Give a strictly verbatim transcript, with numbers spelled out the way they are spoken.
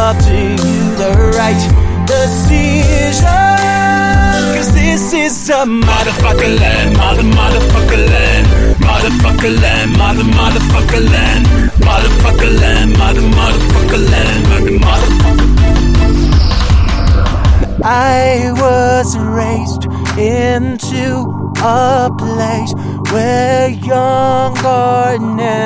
up to you the right decision. Cause this is a motherfucker land, mother, motherfucker land, motherfucker land, mother, motherfucker land, motherfucker land, mother, motherfucker land, mother, motherfucker. I was raised into a place where young are never